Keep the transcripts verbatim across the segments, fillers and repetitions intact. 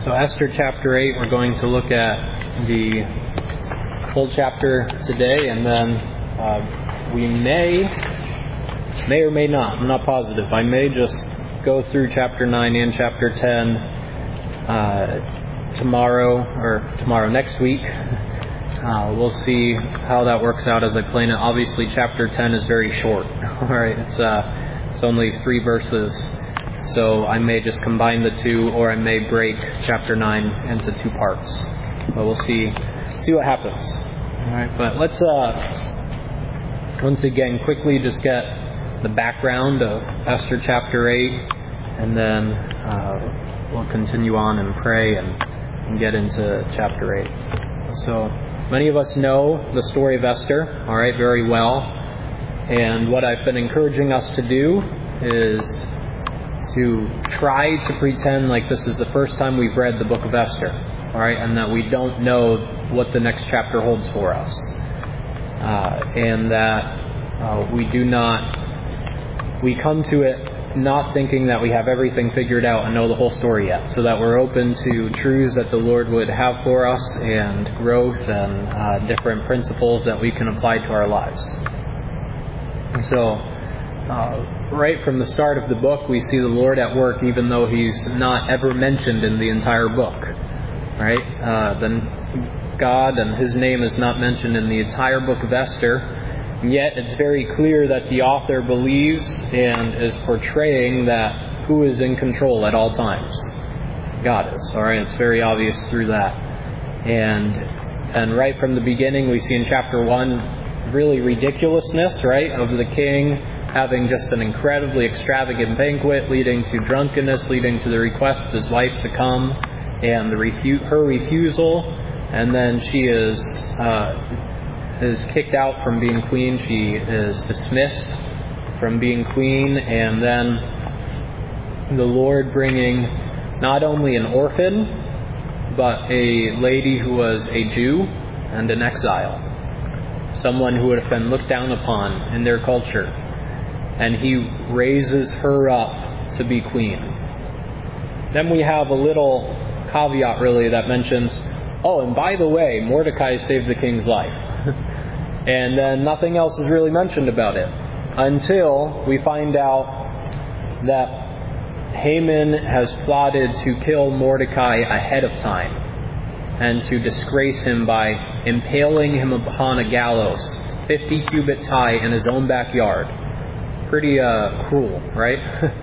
So Esther chapter eight, we're going to look at the whole chapter today, and then uh, we may, may or may not, I'm not positive, I may just go through chapter nine and chapter ten uh, tomorrow, or tomorrow next week. Uh, we'll see how that works out as I plan it. Obviously, chapter ten is very short. All right, it's uh, it's only three verses, so I may just combine the two, or I may break chapter nine into two parts. But we'll see see what happens. All right, but let's uh, once again quickly just get the background of Esther chapter eight, and then uh, we'll continue on and pray and, and get into chapter eight. So. Many of us know the story of Esther, all right, very well. And what I've been encouraging us to do is to try to pretend like this is the first time we've read the book of Esther, all right, and that we don't know what the next chapter holds for us. Uh, and that uh, we do not, we come to it not thinking that we have everything figured out and know the whole story yet, so that we're open to truths that the Lord would have for us and growth and uh, different principles that we can apply to our lives. And so, uh, right from the start of the book, we see the Lord at work, even though He's not ever mentioned in the entire book. Right? Uh, then God and His name is not mentioned in the entire book of Esther. Yet it's very clear that the author believes and is portraying that who is in control at all times? God is. All right, it's very obvious through that. And and right from the beginning, we see in chapter one really ridiculousness, right, of the king having just an incredibly extravagant banquet, leading to drunkenness, leading to the request of his wife to come, and the refu- her refusal, and then she is. Uh, is kicked out from being queen. She is dismissed from being queen, and then the Lord bringing not only an orphan, but a lady who was a Jew and an exile, someone who would have been looked down upon in their culture, and He raises her up to be queen. Then we have a little caveat really that mentions, oh, and by the way, Mordecai saved the king's life. And then nothing else is really mentioned about it until we find out that Haman has plotted to kill Mordecai ahead of time and to disgrace him by impaling him upon a gallows fifty cubits high in his own backyard. Pretty uh, cruel, right?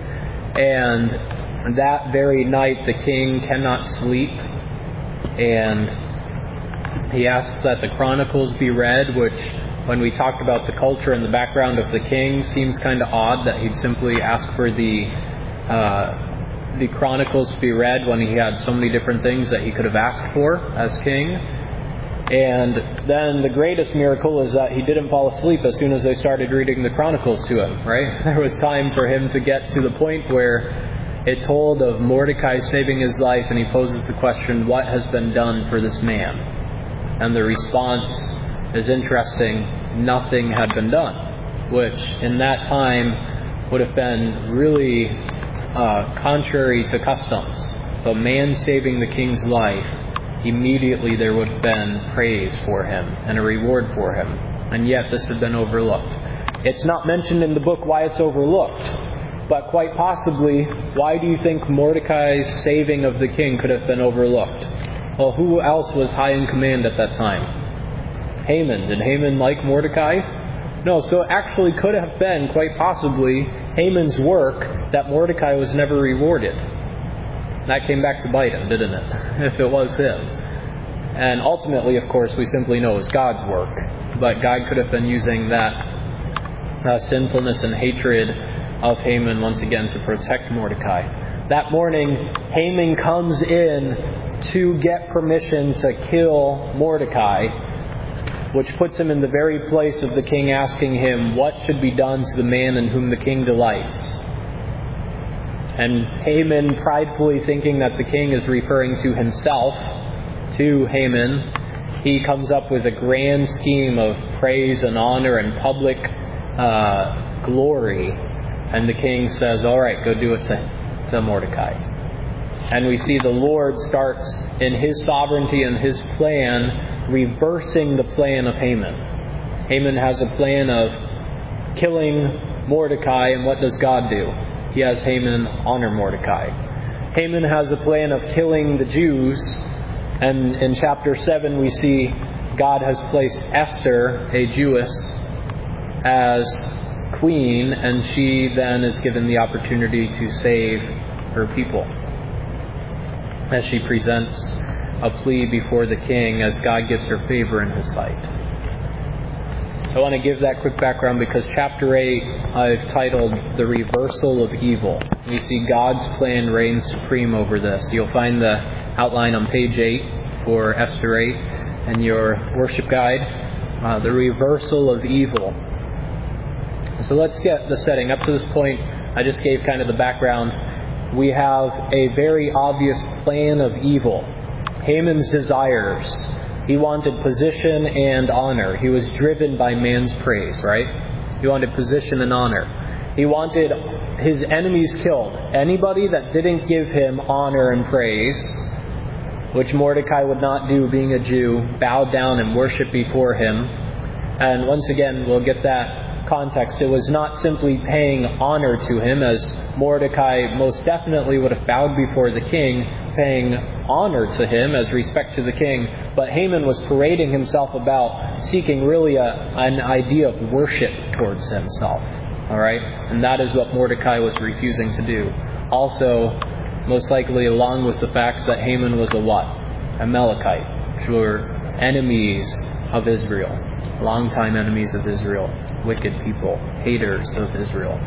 And that very night the king cannot sleep, and he asks that the Chronicles be read, which, when we talked about the culture and the background of the king, seems kind of odd that he'd simply ask for the uh, the Chronicles to be read when he had so many different things that he could have asked for as king. And then the greatest miracle is that he didn't fall asleep as soon as they started reading the Chronicles to him, right? There was time for him to get to the point where it told of Mordecai saving his life, and he poses the question, what has been done for this man? And the response is interesting. Nothing had been done, which in that time would have been really uh, contrary to customs. So man saving the king's life, immediately there would have been praise for him and a reward for him. And yet this had been overlooked. It's not mentioned in the book why it's overlooked, but quite possibly, why do you think Mordecai's saving of the king could have been overlooked? Well, who else was high in command at that time? Haman. Did Haman like Mordecai? No, so it actually could have been, quite possibly, Haman's work that Mordecai was never rewarded. That came back to bite him, didn't it? If it was him. And ultimately, of course, we simply know it was God's work. But God could have been using that uh, sinfulness and hatred of Haman once again to protect Mordecai. That morning, Haman comes in to get permission to kill Mordecai, which puts him in the very place of the king asking him what should be done to the man in whom the king delights. And Haman, pridefully thinking that the king is referring to himself, to Haman, he comes up with a grand scheme of praise and honor and public uh, glory. And the king says, all right, go do it to, to Mordecai. And we see the Lord starts in His sovereignty and His plan, reversing the plan of Haman. Haman has a plan of killing Mordecai, and what does God do? He has Haman honor Mordecai. Haman has a plan of killing the Jews, and in chapter seven we see God has placed Esther, a Jewess, as queen, and she then is given the opportunity to save her people, as she presents a plea before the king as God gives her favor in His sight. So I want to give that quick background because chapter eight I've titled The Reversal of Evil. We see God's plan reign supreme over this. You'll find the outline on page eight for Esther eight and your worship guide. Uh, the reversal of evil. So let's get the setting. Up to this point, I just gave kind of the background. We have a very obvious plan of evil. Haman's desires. He wanted position and honor. He was driven by man's praise, right? He wanted position and honor. He wanted his enemies killed. Anybody that didn't give him honor and praise, which Mordecai would not do being a Jew, bowed down and worship before him. And once again, we'll get that context. It was not simply paying honor to him, as Mordecai most definitely would have bowed before the king, paying honor to him as respect to the king. But Haman was parading himself about, seeking really a, an idea of worship towards himself. All right? And that is what Mordecai was refusing to do. Also, most likely along with the facts that Haman was a what? A Amalekite, which were enemies of Israel. Longtime enemies of Israel. Wicked people. Haters of Israel.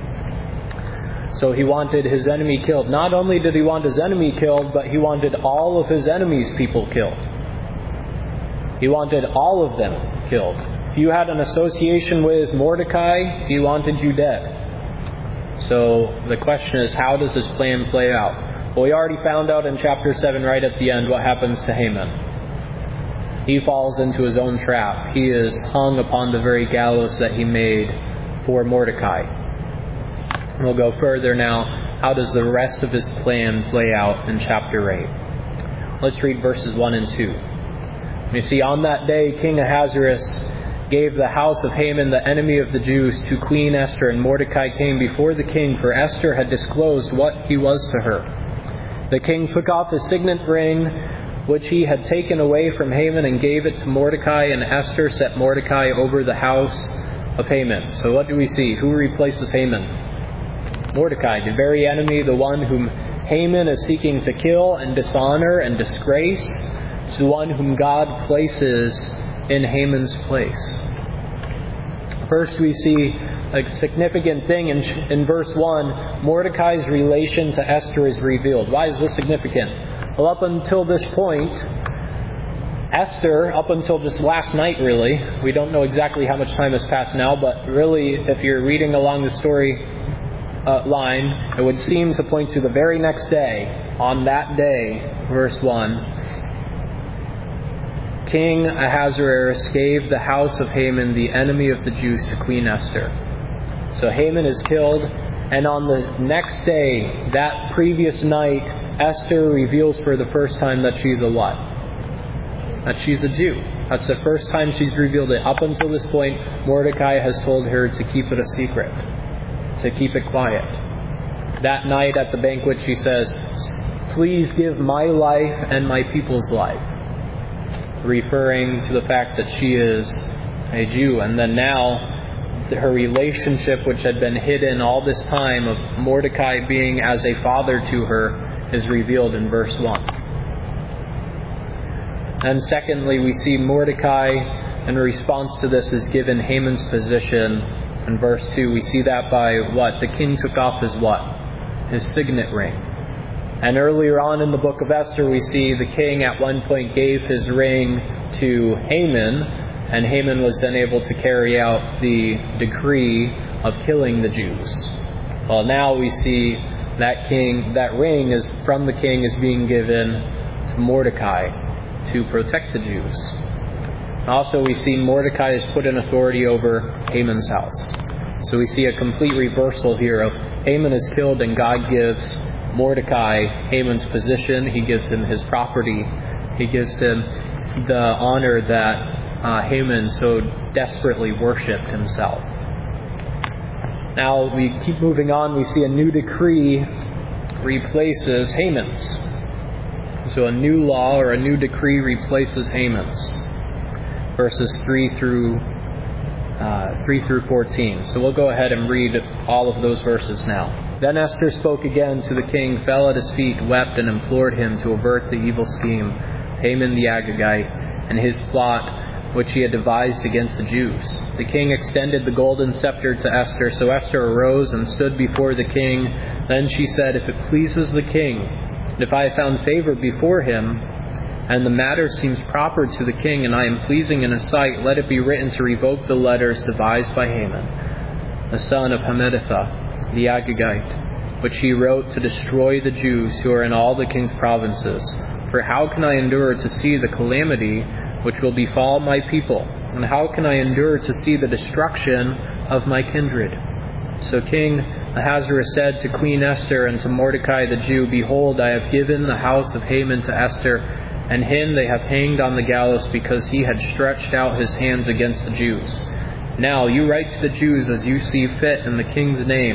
So he wanted his enemy killed. Not only did he want his enemy killed, but he wanted all of his enemies' people killed. He wanted all of them killed. If you had an association with Mordecai, he wanted you dead. So the question is, how does this plan play out? Well, we already found out in chapter seven right at the end what happens to Haman. He falls into his own trap. He is hung upon the very gallows that he made for Mordecai. We'll go further now. How does the rest of his plan play out in chapter eight? Let's read verses one and two. You see, on that day, King Ahasuerus gave the house of Haman, the enemy of the Jews, to Queen Esther, and Mordecai came before the king, for Esther had disclosed what he was to her. The king took off his signet ring, which he had taken away from Haman, and gave it to Mordecai, and Esther set Mordecai over the house of Haman. So what do we see? Who replaces Haman? Mordecai, the very enemy, the one whom Haman is seeking to kill and dishonor and disgrace. It's the one whom God places in Haman's place. First, we see a significant thing in, in verse one. Mordecai's relation to Esther is revealed. Why is this significant? Well, up until this point, Esther, up until just last night really, we don't know exactly how much time has passed now, but really, if you're reading along the story uh, line, it would seem to point to the very next day. On that day, verse one, King Ahasuerus gave the house of Haman, the enemy of the Jews, to Queen Esther. So Haman is killed, and on the next day, that previous night, Esther reveals for the first time that she's a what? That she's a Jew. That's the first time she's revealed it. Up until this point, Mordecai has told her to keep it a secret, to keep it quiet. That night at the banquet, she says, "Please give my life and my people's life," referring to the fact that she is a Jew. And then now, her relationship, which had been hidden all this time, of Mordecai being as a father to her, is revealed in verse one. And secondly, we see Mordecai, in response to this, is given Haman's position. In verse two, we see that by what? The king took off his what? His signet ring. And earlier on in the book of Esther, we see the king at one point gave his ring to Haman, and Haman was then able to carry out the decree of killing the Jews. Well, now we see that king, that ring is from the king is being given to Mordecai to protect the Jews. Also, we see Mordecai is put in authority over Haman's house. So we see a complete reversal here of Haman is killed and God gives Mordecai Haman's position. He gives him his property. He gives him the honor that uh, Haman so desperately worshipped himself. Now we keep moving on. We see a new decree replaces Haman's. So a new law or a new decree replaces Haman's. Verses three through uh, three through fourteen. So we'll go ahead and read all of those verses now. Then Esther spoke again to the king, fell at his feet, wept, and implored him to avert the evil scheme of Haman the Agagite and his plot which he had devised against the Jews. The king extended the golden scepter to Esther, so Esther arose and stood before the king. Then she said, "If it pleases the king, and if I have found favor before him, and the matter seems proper to the king, and I am pleasing in his sight, let it be written to revoke the letters devised by Haman, the son of Hammedatha, the Agagite, which he wrote to destroy the Jews who are in all the king's provinces. For how can I endure to see the calamity which will befall my people? And how can I endure to see the destruction of my kindred?" So King Ahasuerus said to Queen Esther and to Mordecai the Jew, "Behold, I have given the house of Haman to Esther, and him they have hanged on the gallows because he had stretched out his hands against the Jews. Now you write to the Jews as you see fit in the king's name,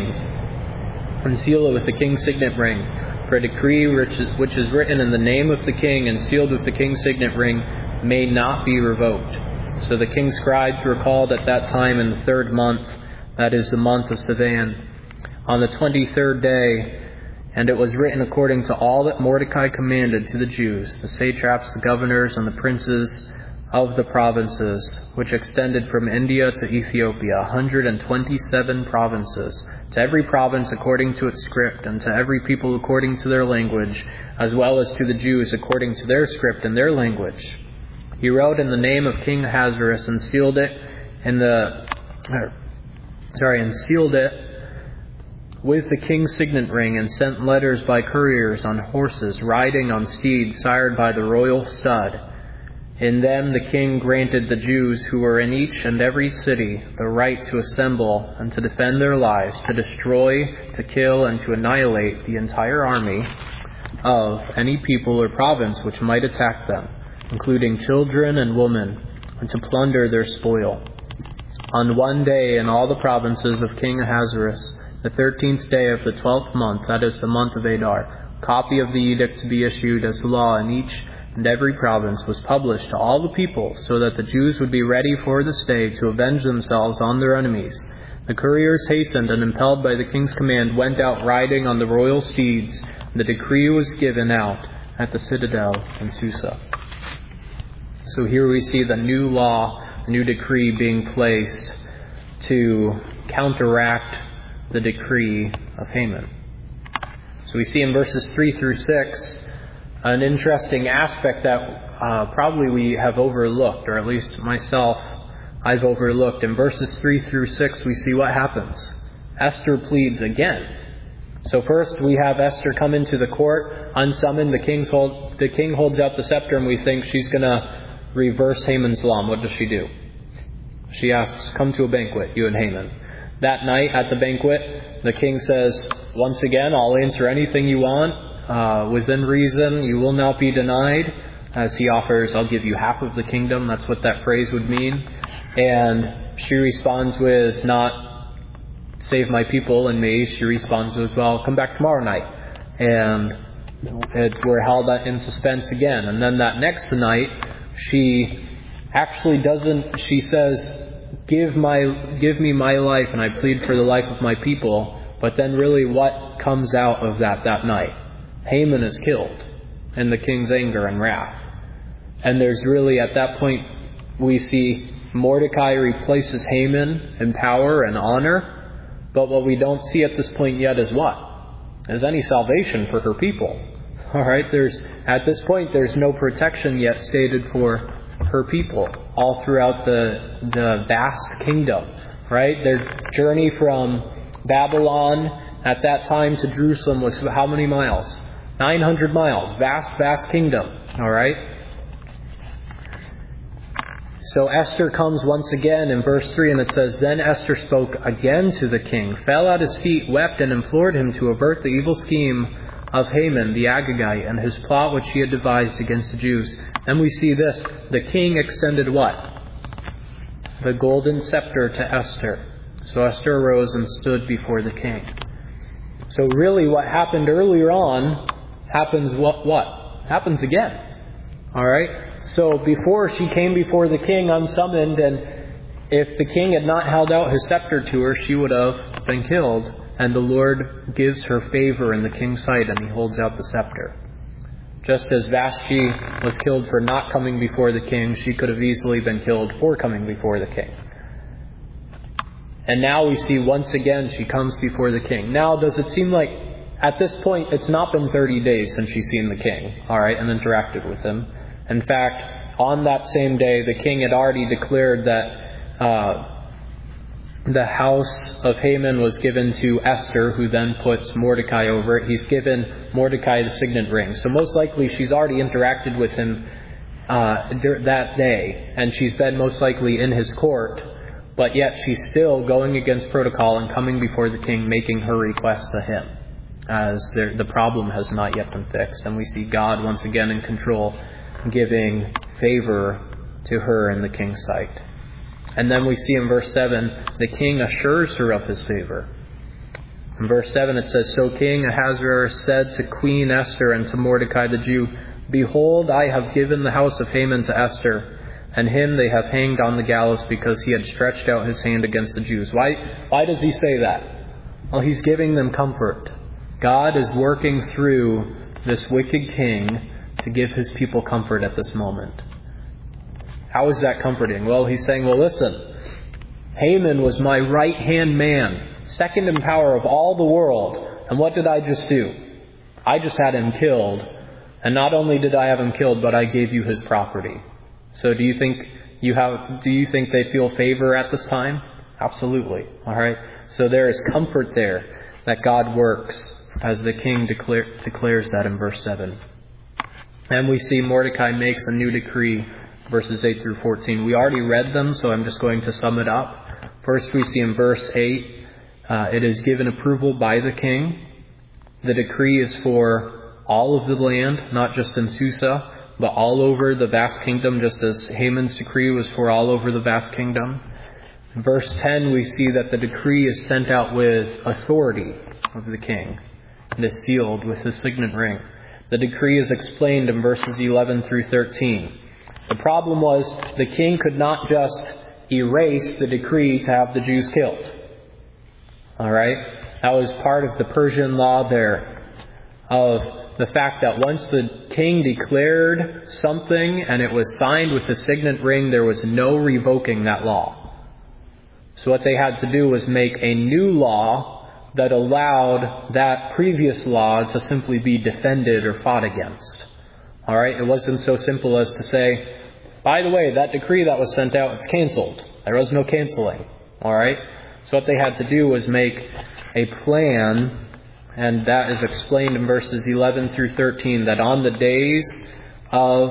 and seal it with the king's signet ring. For a decree which is, which is written in the name of the king and sealed with the king's signet ring may not be revoked." So the king's scribes were called at that time in the third month, that is the month of Sivan, on the twenty-third day. And it was written according to all that Mordecai commanded to the Jews, the satraps, the governors, and the princes of the provinces, which extended from India to Ethiopia, one hundred and twenty-seven provinces, to every province according to its script, and to every people according to their language, as well as to the Jews according to their script and their language. He wrote in the name of King Ahasuerus and sealed it in the, er, sorry, and sealed it with the king's signet ring, and sent letters by couriers on horses, riding on steeds sired by the royal stud. In them the king granted the Jews who were in each and every city the right to assemble and to defend their lives, to destroy, to kill, and to annihilate the entire army of any people or province which might attack them, including children and women, and to plunder their spoil. On one day in all the provinces of King Ahasuerus, the thirteenth day of the twelfth month, that is the month of Adar, a copy of the edict to be issued as law in each and every province was published to all the people, so that the Jews would be ready for this day to avenge themselves on their enemies. The couriers hastened, and impelled by the king's command, went out riding on the royal steeds. The decree was given out at the citadel in Susa. So here we see the new law, the new decree being placed to counteract the decree of Haman. So we see in verses three through six an interesting aspect that uh, probably we have overlooked, or at least myself, I've overlooked. In verses three through six, we see what happens. Esther pleads again. So first we have Esther come into the court, unsummoned. The, king's hold, the king holds out the scepter, and we think she's going to reverse Haman's law. What does she do? She asks, "Come to a banquet, you and Haman." That night at the banquet, the king says, "Once again, I'll answer anything you want. Uh, within reason, you will not be denied." As he offers, "I'll give you half of the kingdom." That's what that phrase would mean. And she responds with, not "save my people and me." She responds with, "Well, come back tomorrow night." And it's, we're held in suspense again. And then that next night, she actually doesn't, she says, Give my, give me my life, and I plead for the life of my people. But then really what comes out of that that night? Haman is killed in the king's anger and wrath. And there's really, at that point, we see Mordecai replaces Haman in power and honor. But what we don't see at this point yet is what? Is any salvation for her people. All right, there's, at this point, there's no protection yet stated for her people all throughout the the vast kingdom, right? Their journey from Babylon at that time to Jerusalem was how many miles? nine hundred miles. Vast, vast kingdom, all right? So Esther comes once again in verse three, and it says, "Then Esther spoke again to the king, fell at his feet, wept, and implored him to avert the evil scheme of Haman the Agagite and his plot which he had devised against the Jews. And we see this. The king extended what? The golden scepter to Esther. So Esther arose and stood before the king. So really what happened earlier on happens what? What? Happens again. Alright? So before she came before the king unsummoned, and if the king had not held out his scepter to her, she would have been killed. And the Lord gives her favor in the king's sight, and he holds out the scepter. Just as Vashti was killed for not coming before the king, she could have easily been killed for coming before the king. And now we see once again she comes before the king. Now, does it seem like at this point it's not been thirty days since she's seen the king, all right, and interacted with him? In fact, on that same day, the king had already declared that uh, the house of Haman was given to Esther, who then puts Mordecai over it. He's given Mordecai the signet ring. So most likely she's already interacted with him uh, that day, and she's been most likely in his court, but yet she's still going against protocol and coming before the king, making her request to him, as the problem has not yet been fixed. And we see God once again in control, giving favor to her in the king's sight. And then we see in verse seven, the king assures her of his favor. In verse seven it says, So King Ahasuerus said to Queen Esther and to Mordecai the Jew, Behold, I have given the house of Haman to Esther, and him they have hanged on the gallows because he had stretched out his hand against the Jews. Why, why does he say that? Well, he's giving them comfort. God is working through this wicked king to give his people comfort at this moment. How is that comforting? Well, he's saying, well, listen, Haman was my right-hand man, second in power of all the world. And what did I just do? I just had him killed. And not only did I have him killed, but I gave you his property. So do you think you have, do you think they feel favor at this time? Absolutely. All right. So there is comfort there that God works, as the king declare, declares that in verse seven. And we see Mordecai makes a new decree, verses eight through fourteen. We already read them, so I'm just going to sum it up. First, we see in verse eight, uh, it is given approval by the king. The decree is for all of the land, not just in Susa, but all over the vast kingdom, just as Haman's decree was for all over the vast kingdom. In verse ten, we see that the decree is sent out with authority of the king. It is sealed with his signet ring. The decree is explained in verses eleven through thirteen. The problem was the king could not just erase the decree to have the Jews killed. All right? That was part of the Persian law there, of the fact that once the king declared something and it was signed with the signet ring, there was no revoking that law. So what they had to do was make a new law that allowed that previous law to simply be defended or fought against. All right? It wasn't so simple as to say, by the way, that decree that was sent out, it's canceled. There was no canceling. All right? So what they had to do was make a plan, and that is explained in verses eleven through thirteen, that on the days of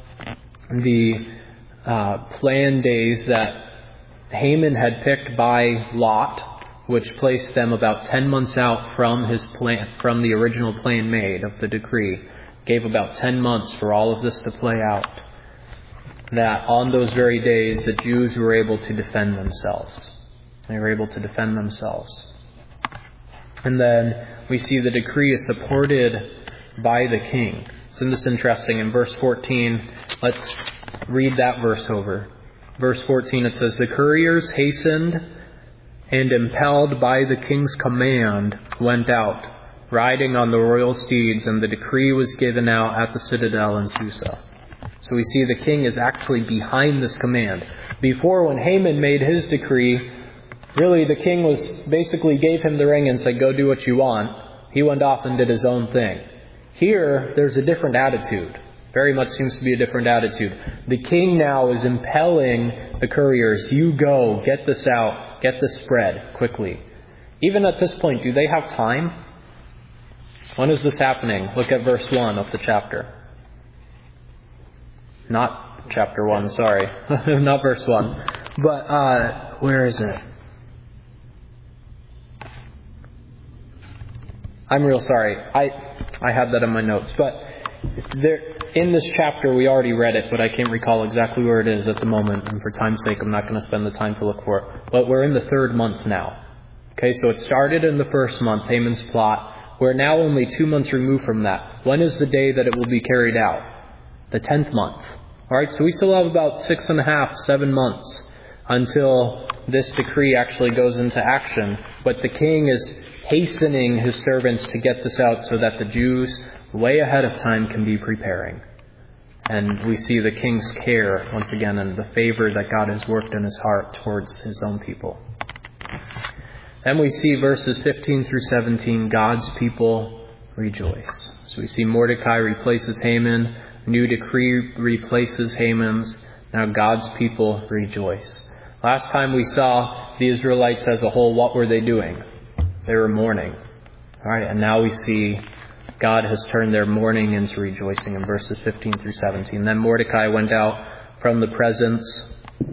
the uh, planned days that Haman had picked by lot, which placed them about ten months out from his plan, from the original plan made of the decree, gave about ten months for all of this to play out, that on those very days the Jews were able to defend themselves. They were able to defend themselves. And then we see the decree is supported by the king. Isn't this interesting? In verse fourteen, let's read that verse over. Verse fourteen, it says, The couriers hastened and impelled by the king's command went out, riding on the royal steeds, and the decree was given out at the citadel in Susa. So we see the king is actually behind this command. Before, when Haman made his decree, really the king was basically gave him the ring and said, go do what you want. He went off and did his own thing. Here, there's a different attitude. Very much seems to be a different attitude. The king now is impelling the couriers, you go, get this out, get this spread quickly. Even at this point, do they have time? When is this happening? Look at verse one of the chapter. Not chapter one, sorry. Not verse one. But, uh, where is it? I'm real sorry. I I had that in my notes. But there, in this chapter, we already read it, but I can't recall exactly where it is at the moment. And for time's sake, I'm not going to spend the time to look for it. But we're in the third month now. Okay, so it started in the first month, Haman's plot. We're now only two months removed from that. When is the day that it will be carried out? The tenth month. All right, so we still have about six and a half, seven months until this decree actually goes into action. But the king is hastening his servants to get this out so that the Jews, way ahead of time, can be preparing. And we see the king's care, once again, and the favor that God has worked in his heart towards his own people. Then we see verses fifteen through seventeen, God's people rejoice. So we see Mordecai replaces Haman, new decree replaces Haman's, now God's people rejoice. Last time we saw the Israelites as a whole, what were they doing? They were mourning. All right, and now we see God has turned their mourning into rejoicing in verses fifteen through seventeen. Then Mordecai went out from the presence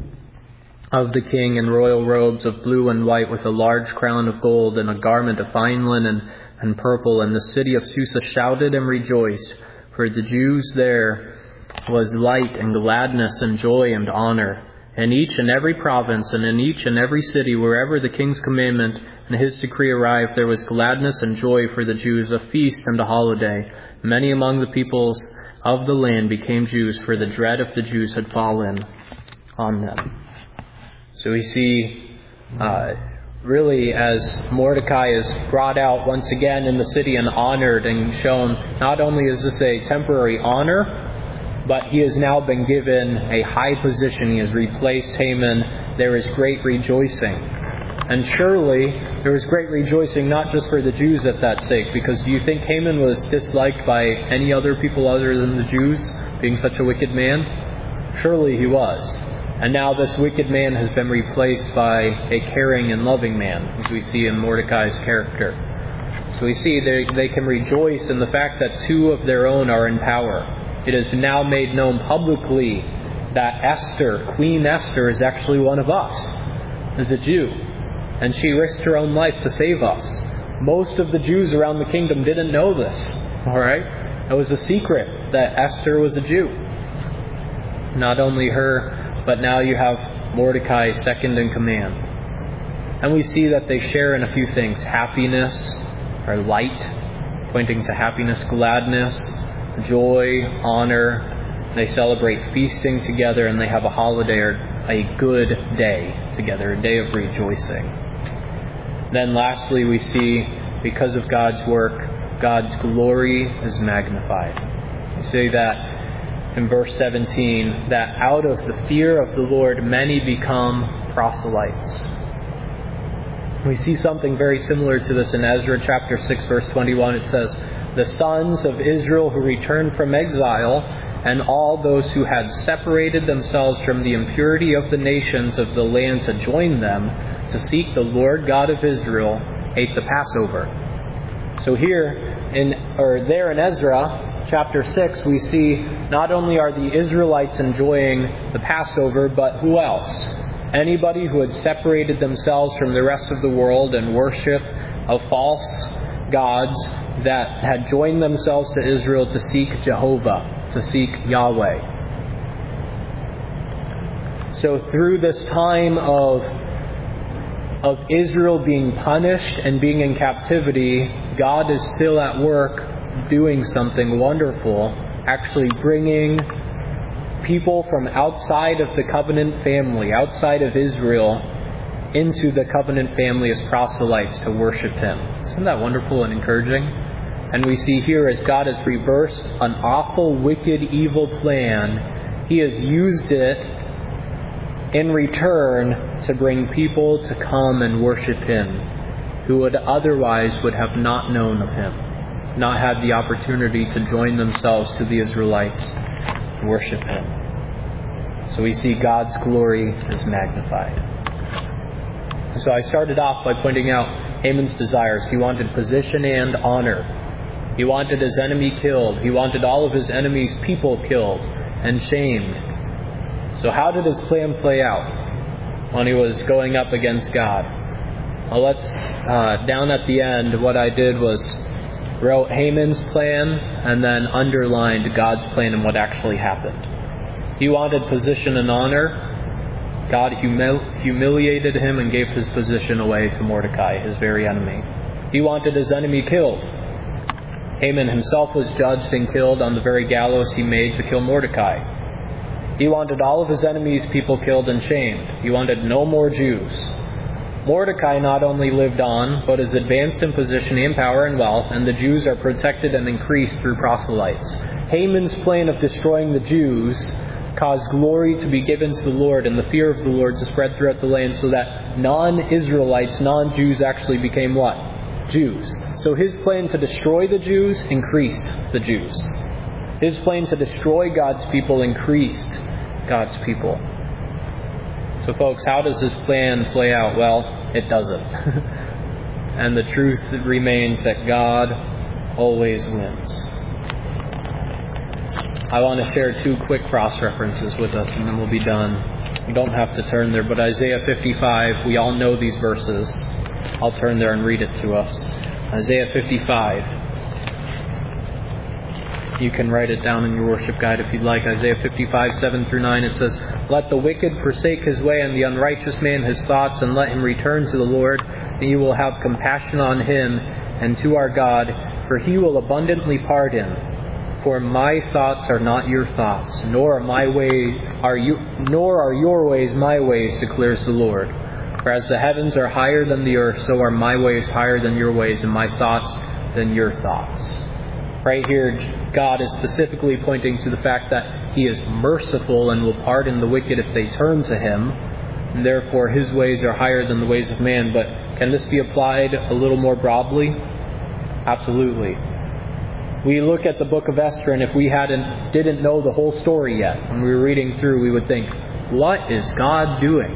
of the king in royal robes of blue and white with a large crown of gold and a garment of fine linen and purple. And the city of Susa shouted and rejoiced, for the Jews there was light and gladness and joy and honor. In each and every province and in each and every city, wherever the king's commandment and his decree arrived, there was gladness and joy for the Jews, a feast and a holiday. Many among the peoples of the land became Jews, for the dread of the Jews had fallen on them. So we see, uh, really, as Mordecai is brought out once again in the city and honored and shown, not only is this a temporary honor, but he has now been given a high position. He has replaced Haman. There is great rejoicing. And surely there was great rejoicing not just for the Jews at that sake, because do you think Haman was disliked by any other people other than the Jews, being such a wicked man? Surely he was. And now this wicked man has been replaced by a caring and loving man, as we see in Mordecai's character. So we see they, they can rejoice in the fact that two of their own are in power. It is now made known publicly that Esther, Queen Esther, is actually one of us, as a Jew. And she risked her own life to save us. Most of the Jews around the kingdom didn't know this. All right? It was a secret that Esther was a Jew. Not only her, but now you have Mordecai second in command. And we see that they share in a few things. Happiness, or light, pointing to happiness, gladness, joy, honor. They celebrate feasting together, and they have a holiday or a good day together, a day of rejoicing. Then lastly, we see, because of God's work, God's glory is magnified. We see that in verse seventeen, that out of the fear of the Lord many become proselytes. We see something very similar to this in Ezra chapter six, verse twenty-one. It says, the sons of Israel who returned from exile, and all those who had separated themselves from the impurity of the nations of the land to join them, to seek the Lord God of Israel, ate the Passover. So here, in or there in Ezra chapter six, we see not only are the Israelites enjoying the Passover, but who else? Anybody who had separated themselves from the rest of the world and worship of false gods that had joined themselves to Israel to seek Jehovah, to seek Yahweh. So through this time of, of Israel being punished and being in captivity, God is still at work doing something wonderful, actually bringing people from outside of the covenant family, outside of Israel, into the covenant family as proselytes to worship Him. Isn't that wonderful and encouraging? And we see here, as God has reversed an awful, wicked, evil plan, He has used it in return to bring people to come and worship Him, who would otherwise would have not known of Him, not had the opportunity to join themselves to the Israelites to worship Him. So we see God's glory is magnified. So I started off by pointing out Haman's desires. He wanted position and honor. He wanted his enemy killed. He wanted all of his enemy's people killed and shamed. So how did his plan play out when he was going up against God? Well, let's, uh, down at the end, what I did was wrote Haman's plan and then underlined God's plan and what actually happened. He wanted position and honor. God humil- humiliated him and gave his position away to Mordecai, his very enemy. He wanted his enemy killed. Haman himself was judged and killed on the very gallows he made to kill Mordecai. He wanted all of his enemies' people killed and shamed. He wanted no more Jews. Mordecai not only lived on, but is advanced in position and power and wealth, and the Jews are protected and increased through proselytes. Haman's plan of destroying the Jews caused glory to be given to the Lord and the fear of the Lord to spread throughout the land, so that non-Israelites, non-Jews actually became what? Jews. So his plan to destroy the Jews increased the Jews. His plan to destroy God's people increased God's people. So folks, how does his plan play out? Well, it doesn't. And the truth remains that God always wins. I want to share two quick cross-references with us and then we'll be done. You don't have to turn there, but Isaiah fifty-five, we all know these verses. I'll turn there and read it to us. Isaiah fifty-five. You can write it down in your worship guide if you'd like. Isaiah fifty-five, seven through nine. It says, "Let the wicked forsake his way and the unrighteous man his thoughts, and let him return to the Lord. And he will have compassion on him and to our God, for he will abundantly pardon. For my thoughts are not your thoughts, nor are my way are you nor are your ways my ways, declares the Lord. For as the heavens are higher than the earth, so are my ways higher than your ways, and my thoughts than your thoughts." Right here, God is specifically pointing to the fact that he is merciful and will pardon the wicked if they turn to him, and therefore his ways are higher than the ways of man. But can this be applied a little more broadly? Absolutely. We look at the book of Esther, and if we hadn't didn't know the whole story yet, when we were reading through, we would think, what is God doing?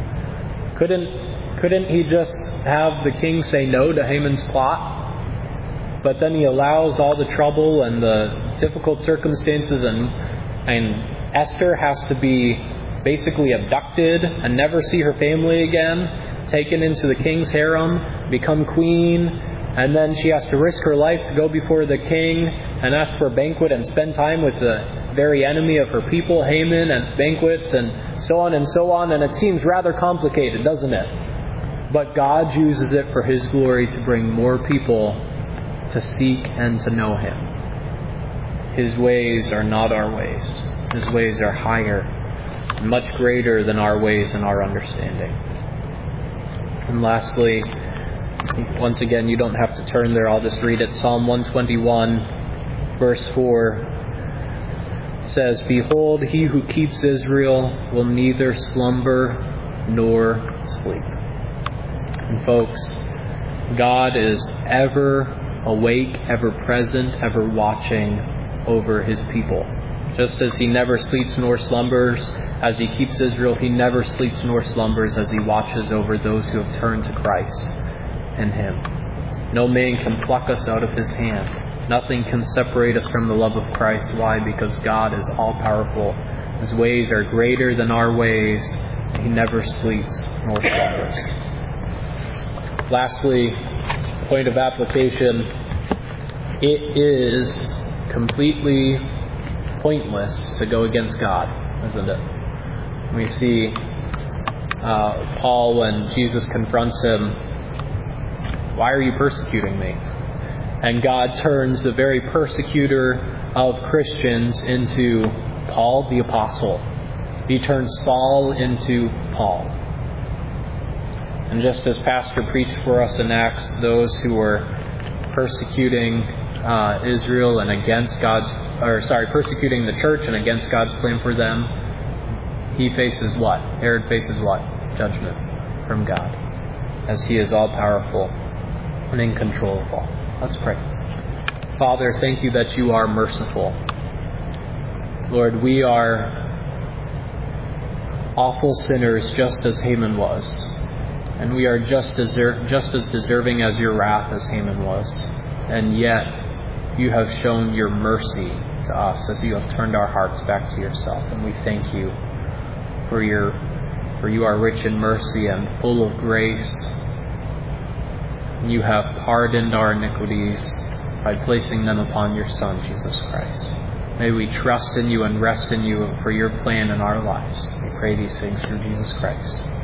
Couldn't couldn't he just have the king say no to Haman's plot? But then he allows all the trouble and the difficult circumstances, and and Esther has to be basically abducted and never see her family again, taken into the king's harem, become queen. And then she has to risk her life to go before the king and ask for a banquet and spend time with the very enemy of her people, Haman, and banquets and so on and so on. And it seems rather complicated, doesn't it? But God uses it for his glory to bring more people to seek and to know him. His ways are not our ways. His ways are higher, much greater than our ways and our understanding. And lastly, once again, you don't have to turn there. I'll just read it. Psalm one twenty-one, verse four says, "Behold, he who keeps Israel will neither slumber nor sleep." And folks, God is ever awake, ever present, ever watching over his people. Just as he never sleeps nor slumbers as he keeps Israel, he never sleeps nor slumbers as he watches over those who have turned to Christ in him. No man can pluck us out of his hand. Nothing can separate us from the love of Christ. Why? Because God is all-powerful. His ways are greater than our ways. He never sleeps nor slumbers. Lastly, point of application, it is completely pointless to go against God, isn't it? We see uh, Paul, when Jesus confronts him, "Why are you persecuting me?" And God turns the very persecutor of Christians into Paul the Apostle. He turns Saul into Paul. And just as Pastor preached for us in Acts, those who were persecuting uh, Israel and against God's, or sorry, persecuting the church and against God's plan for them, he faces what? Herod faces what? Judgment from God, as he is all-powerful and in control of all. Let's pray. Father, thank you that you are merciful. Lord, we are awful sinners just as Haman was. And we are just, deser- just as deserving as your wrath as Haman was. And yet, you have shown your mercy to us as you have turned our hearts back to yourself. And we thank you for your, for you are rich in mercy and full of grace. You have pardoned our iniquities by placing them upon your Son, Jesus Christ. May we trust in you and rest in you for your plan in our lives. We pray these things through Jesus Christ.